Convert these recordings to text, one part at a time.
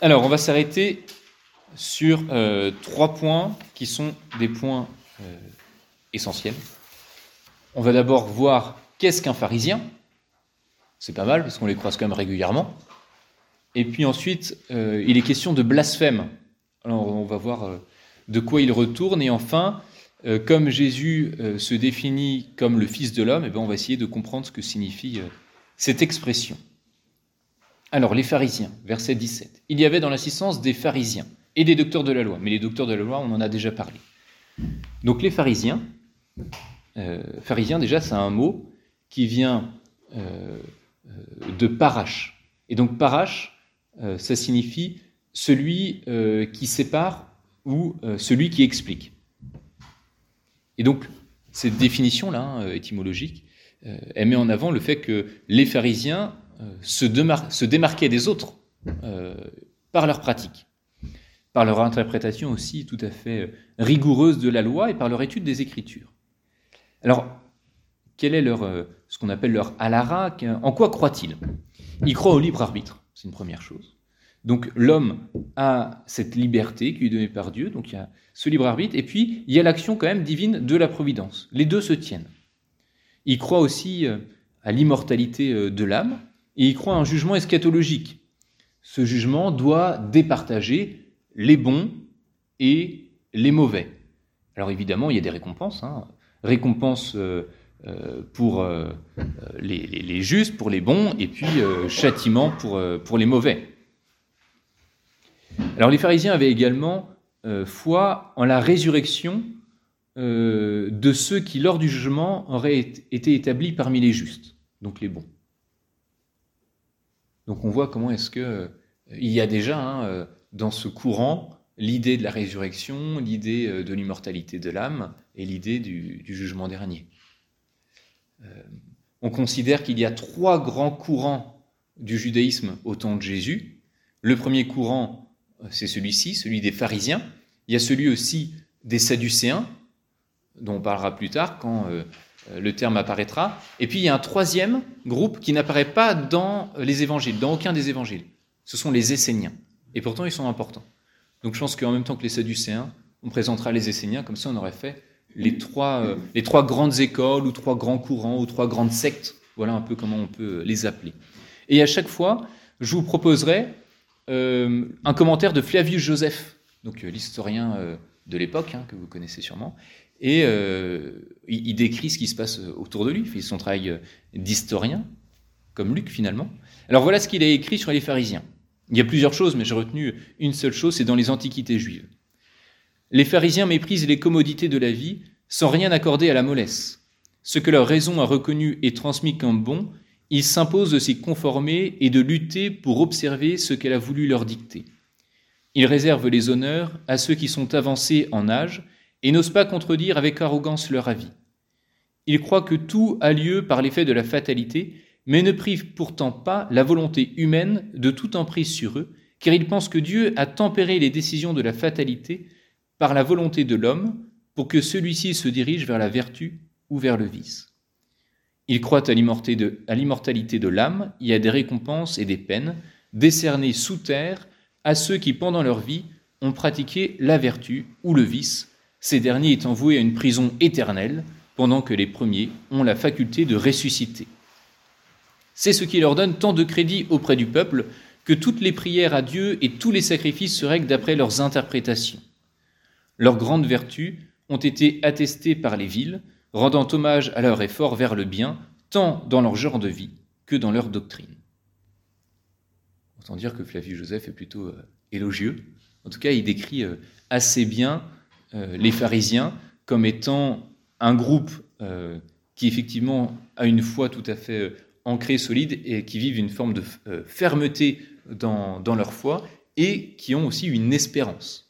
Alors, on va s'arrêter sur 3 points qui sont des points essentiels. On va d'abord voir qu'est-ce qu'un pharisien. C'est pas mal, parce qu'on les croise quand même régulièrement. Et puis ensuite, il est question de blasphème. Alors, on va voir de quoi il retourne. Et enfin, comme Jésus se définit comme le Fils de l'homme, on va essayer de comprendre ce que signifie cette expression. Alors, les pharisiens, verset 17. Il y avait dans l'assistance des pharisiens et des docteurs de la loi. Mais les docteurs de la loi, on en a déjà parlé. Donc, les pharisiens, déjà, c'est un mot qui vient de parash. Et donc, parash, ça signifie celui qui sépare ou celui qui explique. Et donc, cette définition-là, étymologique, elle met en avant le fait que les pharisiens se démarquaient des autres par leur pratique, par leur interprétation aussi tout à fait rigoureuse de la loi et par leur étude des Écritures. Alors, quel est ce qu'on appelle leur halara? En quoi croient-ils? Ils croient au libre arbitre, c'est une première chose. Donc l'homme a cette liberté qui lui est donnée par Dieu, donc il y a ce libre arbitre, et puis il y a l'action quand même divine de la providence. Les deux se tiennent. Ils croient aussi à l'immortalité de l'âme, et ils croient à un jugement eschatologique. Ce jugement doit départager les bons et les mauvais. Alors évidemment, il y a des récompenses, récompenses pour les justes, pour les bons, et puis châtiment pour les mauvais. Alors les pharisiens avaient également foi en la résurrection de ceux qui, lors du jugement, auraient été établis parmi les justes, donc les bons. Donc on voit comment est-ce que il y a déjà dans ce courant l'idée de la résurrection, l'idée de l'immortalité de l'âme et l'idée du jugement dernier. On considère qu'il y a 3 grands courants du judaïsme au temps de Jésus. Le premier courant, c'est celui-ci, celui des pharisiens. Il y a celui aussi des sadducéens, dont on parlera plus tard quand le terme apparaîtra. Et puis il y a un 3e groupe qui n'apparaît pas dans les évangiles, dans aucun des évangiles. Ce sont les Esséniens. Et pourtant ils sont importants. Donc je pense qu'en même temps que les sadducéens, on présentera les Esséniens, comme ça on aurait fait les trois grandes écoles, ou 3 grands courants, ou 3 grandes sectes. Voilà un peu comment on peut les appeler. Et à chaque fois, je vous proposerai un commentaire de Flavius Joseph, donc l'historien de l'époque, que vous connaissez sûrement, et il décrit ce qui se passe autour de lui, il fait son travail d'historien, comme Luc finalement. Alors voilà ce qu'il a écrit sur les pharisiens. Il y a plusieurs choses, mais j'ai retenu une seule chose, c'est dans les Antiquités juives. Les pharisiens méprisent les commodités de la vie sans rien accorder à la mollesse. Ce que leur raison a reconnu et transmis comme bon, ils s'imposent de s'y conformer et de lutter pour observer ce qu'elle a voulu leur dicter. Ils réservent les honneurs à ceux qui sont avancés en âge et n'osent pas contredire avec arrogance leur avis. Ils croient que tout a lieu par l'effet de la fatalité, mais ne privent pourtant pas la volonté humaine de toute emprise sur eux, car ils pensent que Dieu a tempéré les décisions de la fatalité par la volonté de l'homme pour que celui-ci se dirige vers la vertu ou vers le vice. Ils croient à l'immortalité de l'âme et à des récompenses et des peines décernées sous terre à ceux qui, pendant leur vie, ont pratiqué la vertu ou le vice, ces derniers étant voués à une prison éternelle, pendant que les premiers ont la faculté de ressusciter. C'est ce qui leur donne tant de crédit auprès du peuple que toutes les prières à Dieu et tous les sacrifices se règlent d'après leurs interprétations. Leurs grandes vertus ont été attestées par les villes, rendant hommage à leur effort vers le bien, tant dans leur genre de vie que dans leur doctrine. Autant dire que Flavius Joseph est plutôt élogieux. En tout cas, il décrit assez bien les pharisiens comme étant un groupe qui effectivement a une foi tout à fait ancrée, solide, et qui vivent une forme de fermeté dans leur foi, et qui ont aussi une espérance.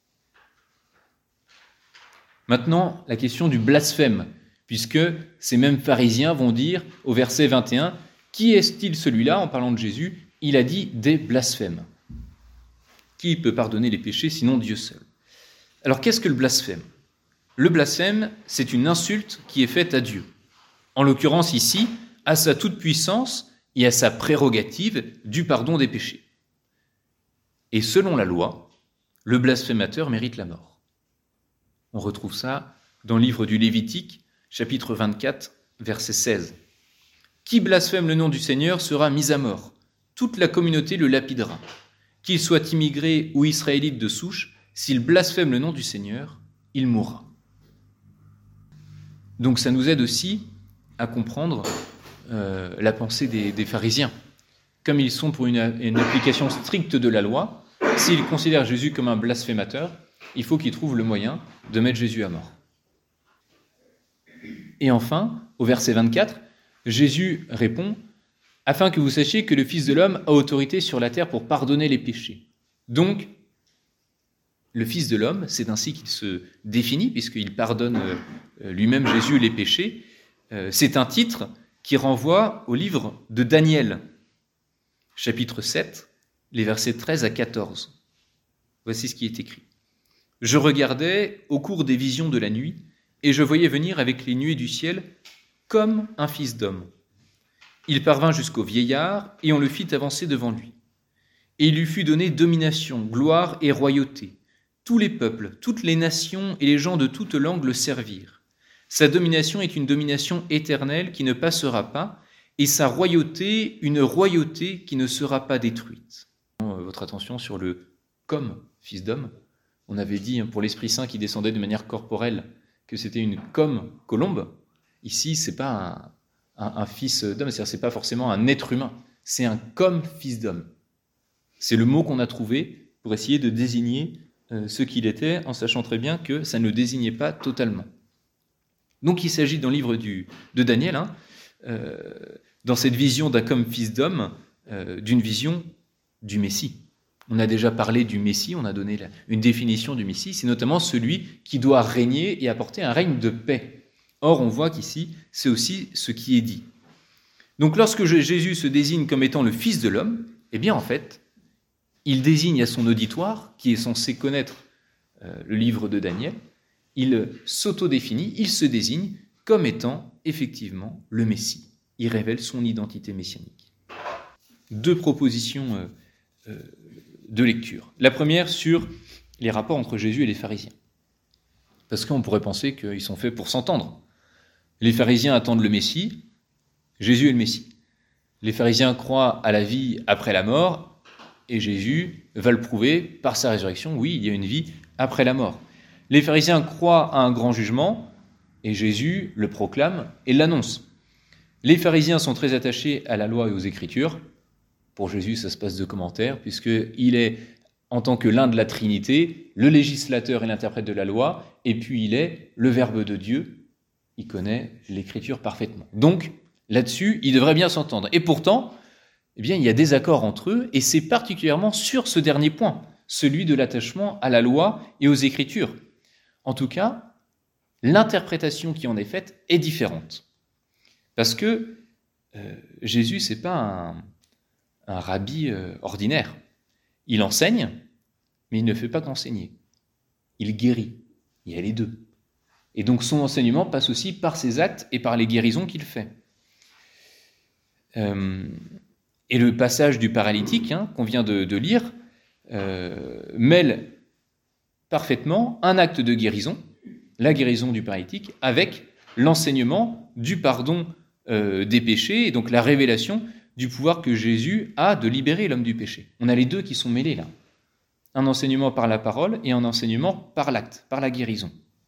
Maintenant, la question du blasphème, puisque ces mêmes pharisiens vont dire au verset 21, « Qui est-il celui-là » en parlant de Jésus, il a dit des blasphèmes. Qui peut pardonner les péchés sinon Dieu seul? Alors qu'est-ce que le blasphème? Le blasphème, c'est une insulte qui est faite à Dieu. En l'occurrence ici, à sa toute-puissance et à sa prérogative du pardon des péchés. Et selon la loi, le blasphémateur mérite la mort. On retrouve ça dans le livre du Lévitique, chapitre 24, verset 16. Qui blasphème le nom du Seigneur sera mis à mort. Toute la communauté le lapidera. Qu'il soit immigré ou israélite de souche, s'il blasphème le nom du Seigneur, il mourra. Donc ça nous aide aussi à comprendre la pensée des pharisiens. Comme ils sont pour une application stricte de la loi, s'ils considèrent Jésus comme un blasphémateur, il faut qu'ils trouvent le moyen de mettre Jésus à mort. Et enfin, au verset 24, Jésus répond « Afin que vous sachiez que le Fils de l'homme a autorité sur la terre pour pardonner les péchés. » Donc, le Fils de l'homme, c'est ainsi qu'il se définit, puisqu'il pardonne lui-même, Jésus, les péchés. C'est un titre qui renvoie au livre de Daniel, chapitre 7, les versets 13 à 14. Voici ce qui est écrit. « Je regardais au cours des visions de la nuit, et je voyais venir avec les nuées du ciel comme un fils d'homme. Il parvint jusqu'au vieillard, et on le fit avancer devant lui. Et il lui fut donné domination, gloire et royauté. Tous les peuples, toutes les nations et les gens de toute langue le servirent. Sa domination est une domination éternelle qui ne passera pas, et sa royauté, une royauté qui ne sera pas détruite. » Votre attention sur le « comme fils d'homme ». On avait dit pour l'Esprit Saint qui descendait de manière corporelle que c'était une comme colombe. Ici, c'est pas un fils d'homme, c'est-à-dire c'est pas forcément un être humain, c'est un comme fils d'homme. C'est le mot qu'on a trouvé pour essayer de désigner ce qu'il était, en sachant très bien que ça ne le désignait pas totalement. Donc il s'agit dans le livre de Daniel, dans cette vision d'un comme fils d'homme, d'une vision du Messie. On a déjà parlé du Messie, on a donné une définition du Messie, c'est notamment celui qui doit régner et apporter un règne de paix. Or, on voit qu'ici, c'est aussi ce qui est dit. Donc lorsque Jésus se désigne comme étant le Fils de l'homme, eh bien en fait, il désigne à son auditoire, qui est censé connaître le livre de Daniel, il s'autodéfinit, il se désigne comme étant effectivement le Messie. Il révèle son identité messianique. Deux propositions de lecture. La première sur les rapports entre Jésus et les pharisiens. Parce qu'on pourrait penser qu'ils sont faits pour s'entendre. Les pharisiens attendent le Messie, Jésus est le Messie. Les pharisiens croient à la vie après la mort, et Jésus va le prouver par sa résurrection. Oui, il y a une vie après la mort. Les pharisiens croient à un grand jugement, et Jésus le proclame et l'annonce. Les pharisiens sont très attachés à la loi et aux Écritures. Pour Jésus, ça se passe de commentaires, puisqu'il est, en tant que l'un de la Trinité, le législateur et l'interprète de la loi, et puis il est le Verbe de Dieu. Il connaît l'Écriture parfaitement. Donc, là-dessus, ils devraient bien s'entendre. Et pourtant, eh bien, il y a des accords entre eux, et c'est particulièrement sur ce dernier point, celui de l'attachement à la loi et aux Écritures. En tout cas, l'interprétation qui en est faite est différente. Parce que Jésus, c'est pas un rabbi ordinaire. Il enseigne, mais il ne fait pas qu'enseigner. Il guérit. Il y a les deux. Et donc son enseignement passe aussi par ses actes et par les guérisons qu'il fait. Et le passage du paralytique qu'on vient de lire mêle parfaitement un acte de guérison, la guérison du paralytique, avec l'enseignement du pardon des péchés, et donc la révélation du pouvoir que Jésus a de libérer l'homme du péché. On a les deux qui sont mêlés là. Un enseignement par la parole et un enseignement par l'acte, par la guérison.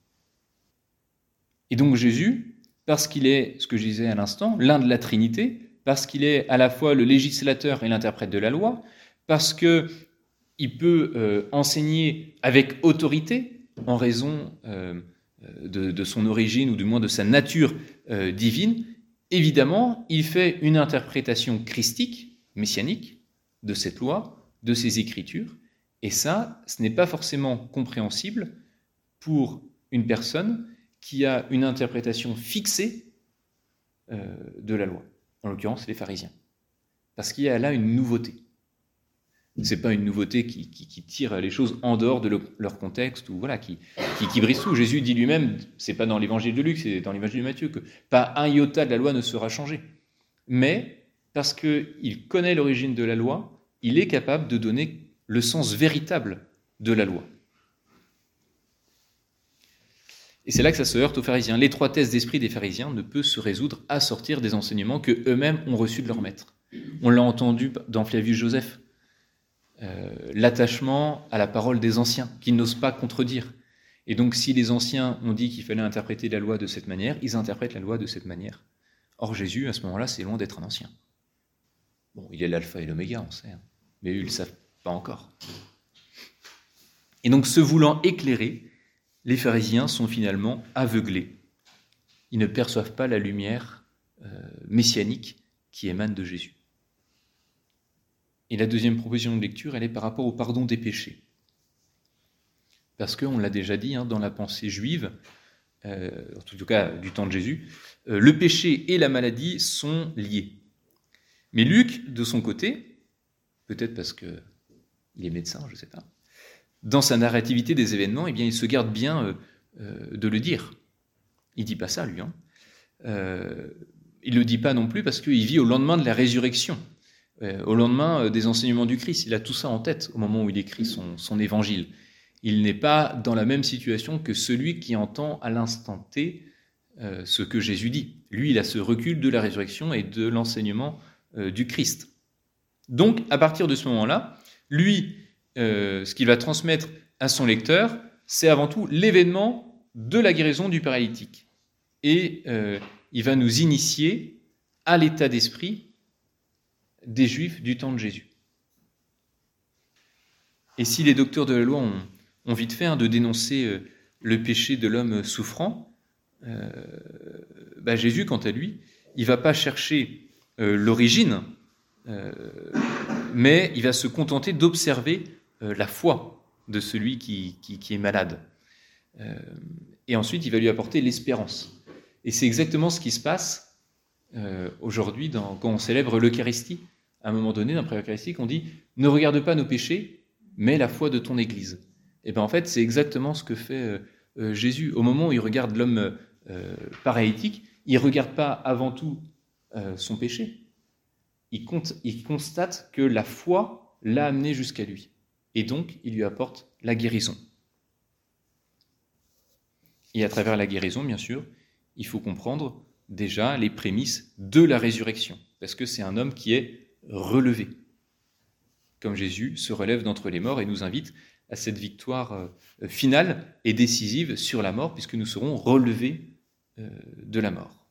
Et donc Jésus, parce qu'il est, ce que je disais à l'instant, l'un de la Trinité, parce qu'il est à la fois le législateur et l'interprète de la loi, parce qu'il peut enseigner avec autorité en raison de son origine ou du moins de sa nature divine, évidemment, il fait une interprétation christique, messianique, de cette loi, de ces Écritures, et ça, ce n'est pas forcément compréhensible pour une personne qui a une interprétation fixée de la loi, en l'occurrence les pharisiens. Parce qu'il y a là une nouveauté. Ce n'est pas une nouveauté qui tire les choses en dehors de leur contexte, ou voilà, qui brise tout. Jésus dit lui-même, c'est pas dans l'évangile de Luc, c'est dans l'évangile de Matthieu, que pas un iota de la loi ne sera changé. Mais, parce qu'il connaît l'origine de la loi, il est capable de donner le sens véritable de la loi. Et c'est là que ça se heurte aux pharisiens. L'étroitesse d'esprit des pharisiens ne peut se résoudre à sortir des enseignements qu'eux-mêmes ont reçus de leur maître. On l'a entendu dans Flavius Joseph, l'attachement à la parole des anciens, qu'ils n'osent pas contredire. Et donc si les anciens ont dit qu'il fallait interpréter la loi de cette manière, ils interprètent la loi de cette manière. Or Jésus, à ce moment-là, c'est loin d'être un ancien. Bon, il est l'alpha et l'oméga, on sait, mais eux, ils ne le savent pas encore. Et donc, se voulant éclairer, les pharisiens sont finalement aveuglés. Ils ne perçoivent pas la lumière messianique qui émane de Jésus. Et la deuxième proposition de lecture, elle est par rapport au pardon des péchés. Parce qu'on l'a déjà dit, dans la pensée juive, en tout cas du temps de Jésus, le péché et la maladie sont liés. Mais Luc, de son côté, peut-être parce qu'il est médecin, je ne sais pas, dans sa narrativité des événements, eh bien, il se garde bien de le dire. Il ne dit pas ça, lui. Il ne le dit pas non plus parce qu'il vit au lendemain de la résurrection, au lendemain des enseignements du Christ. Il a tout ça en tête au moment où il écrit son évangile. Il n'est pas dans la même situation que celui qui entend à l'instant T ce que Jésus dit. Lui, il a ce recul de la résurrection et de l'enseignement du Christ. Donc, à partir de ce moment-là, lui, ce qu'il va transmettre à son lecteur, c'est avant tout l'événement de la guérison du paralytique. Et il va nous initier à l'état d'esprit des Juifs du temps de Jésus. Et si les docteurs de la loi ont vite fait de dénoncer le péché de l'homme souffrant, Jésus, quant à lui, il ne va pas chercher l'origine, mais il va se contenter d'observer la foi de celui qui est malade. Et ensuite, il va lui apporter l'espérance. Et c'est exactement ce qui se passe aujourd'hui quand on célèbre l'Eucharistie. À un moment donné, dans la prière eucharistique, on dit « Ne regarde pas nos péchés, mais la foi de ton Église ». Et bien en fait, c'est exactement ce que fait Jésus. Au moment où il regarde l'homme paralytique, il ne regarde pas avant tout son péché. Il constate que la foi l'a amené jusqu'à lui. Et donc, il lui apporte la guérison. Et à travers la guérison, bien sûr, il faut comprendre déjà les prémices de la résurrection. Parce que c'est un homme qui est relevé. Comme Jésus se relève d'entre les morts et nous invite à cette victoire finale et décisive sur la mort, puisque nous serons relevés de la mort.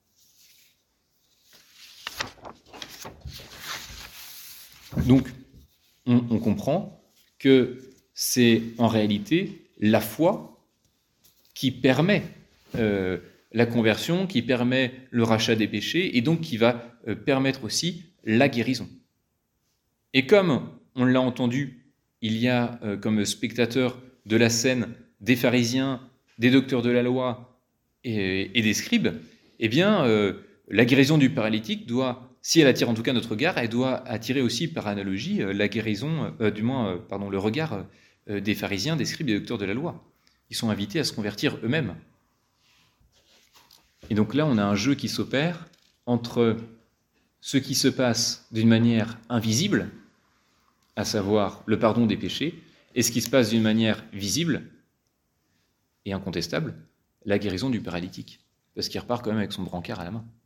Donc, on comprend que c'est en réalité la foi qui permet la conversion, qui permet le rachat des péchés, et donc qui va permettre aussi la guérison. Et comme on l'a entendu, il y a comme spectateurs de la scène des pharisiens, des docteurs de la loi et des scribes, eh bien, la guérison du paralytique doit, si elle attire en tout cas notre regard, elle doit attirer aussi par analogie la guérison, le regard des pharisiens, des scribes et des docteurs de la loi. Ils sont invités à se convertir eux-mêmes. Et donc là, on a un jeu qui s'opère entre ce qui se passe d'une manière invisible, à savoir le pardon des péchés, et ce qui se passe d'une manière visible et incontestable, la guérison du paralytique, parce qu'il repart quand même avec son brancard à la main.